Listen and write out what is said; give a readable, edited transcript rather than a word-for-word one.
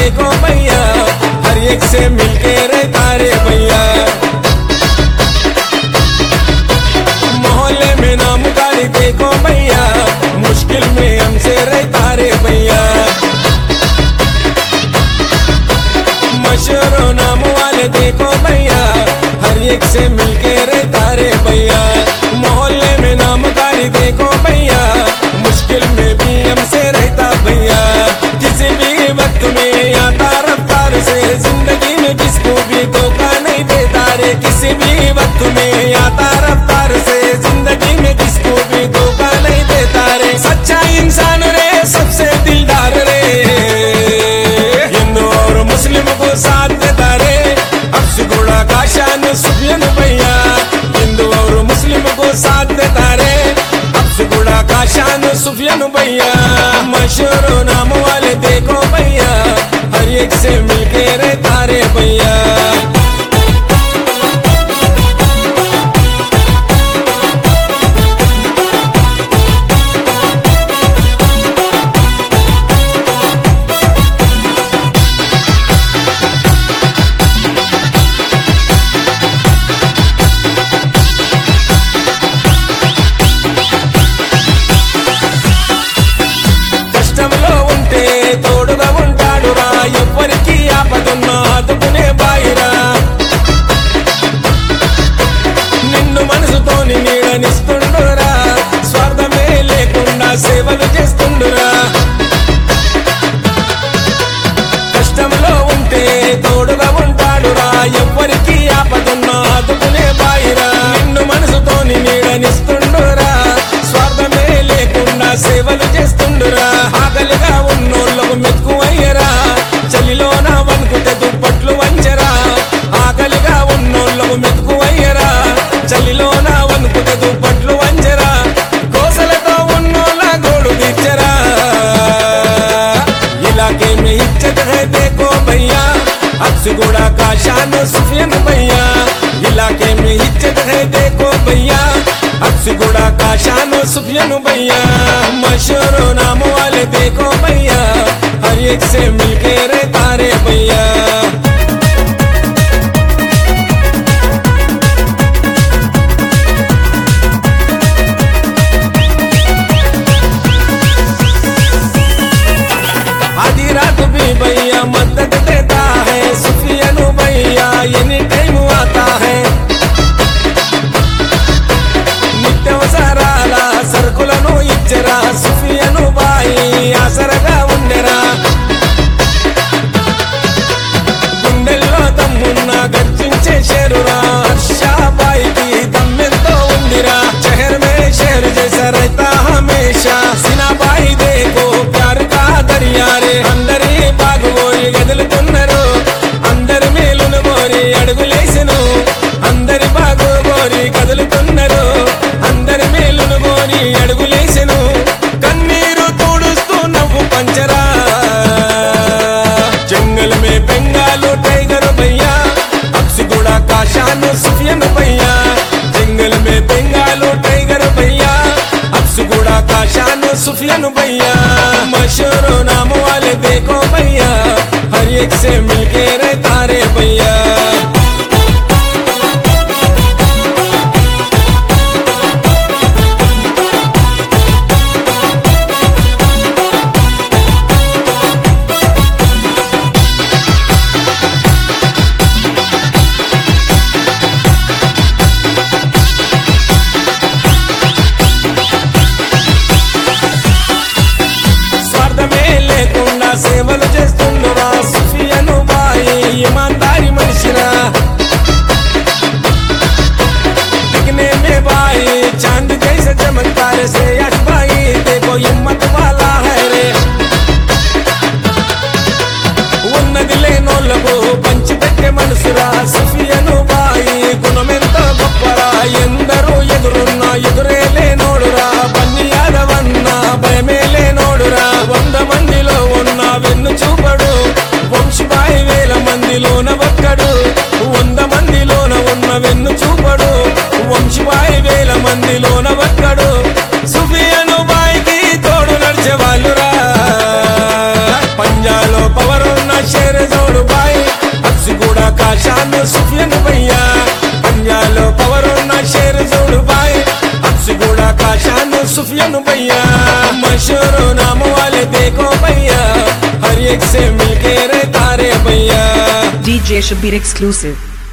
देखो भैया, हर एक से मिलके रहता रे भैया। मोहल्ले में नाम गाड़ी देखो भैया, मुश्किल में हमसे रहता रे भैया। मशहूर नाम वाले देखो भैया, हर एक से मिलके रहता रे भैया। मोहल्ले में नाम गाड़ी देखो भैया, मुश्किल में भी हमसे रहता भैया। किसी भी वक्त में आता रफ्तार से, जिंदगी में किसको भी धोखा नहीं देता रे। किसी भी वक्त में आता रफ्तार से, जिंदगी में किसको भी धोखा नहीं देता रे। सच्चा इंसान रे, सबसे दिलदार रे, हिंदू और मुस्लिम को साथ देता रे। अक्सगोड़ा का शान सुफियान भैया, हिंदू और मुस्लिम को साथ देता रे। अक्सगोड़ा का शान सुफियान भैया। मशहूर नाम वाले देखो भैया, हर एक से मिलके रहता रे भैया। తోడుగా ఉంటాడురా, ఎవ్వరికి ఆపదున్నా ఆదుకునే బాయిరా. నిన్ను మనసుతోని నీడనిస్తుండురా, స్వార్థమే లేకుండా సేవలు చేస్తుండురా. కష్టంలో ఉంటే తోడుగా ఉంటాడురా, ఎవ్వరికి ఆపదున్నా ఆదుకునే బాయిరా. నిన్ను మనసుతోని నీడనిస్తుండురా, స్వార్థమే లేకుండా సేవలు చేస్తుండురా. ఆకలిగా ఉన్నోళ్ళకు మెతుకువయ్యరా, చలిలోన వణుకుతే దుప్పట్లు వంచరా. ఆకలిగా ఉన్నోళ్ళకు మెతుకువయ్యరా, చలిలోన వణుకుతే దుప్పట్లు వంచరా. కోసలతో ఉన్నోళ్ళ గోడు తీర్చరా. इलाके में इज्जत है देखो भैया, अक्सगोड़ा का शान सुफियान भैया। इलाके में इज्जत है देखो भैया, अक्सगोड़ा का शान सुफियान भैया। मशहूर नाम वाले देखो भैया, हर एक से मिलके रहता रे भैया। आधी रात भी भैया मदद देता है, सुफियान भैया एनी टाइम आता है। నిత్యవసరాల సరుకులను ఇచ్చరా, సుఫియాన్ బాయి ఆసరగా ఉండెరా. గుండెల్లో దమ్మున్న గర్జించే షేరురా, హర్షాబాయికి దమ్మెంతో ఉందిరా. షహర్ మే షేర్ జైసా रहता हमेशा, సినాబాయి देखो प्यार का दरिया रे. అందరి బాగుబోయి గదులుతున్నారు, అందరి మేలును కోరి అడుగులేసెను. అందరి బాగుబోరి కదులుతున్నారు, అందరి మేలును కోరి అడుగులేసెను. కన్నీరు తోడుస్తూ నవ్వు పంచరా. जंगल में बंगालो टाइगर भैया, अक्सगोड़ा का शान सुफियान भैया। जंगल में बंगालो टाइगर भैया, अक्सगोड़ा का शान सुफियान भैया। मशहूर नाम वाले देखो भैया, हर एक से मिलके रहता रे भैया। सुफियान भैया मशहूर नाम वाले देखो भैया हर एक से मिलके रहता रे भैया DJ Shabir exclusive.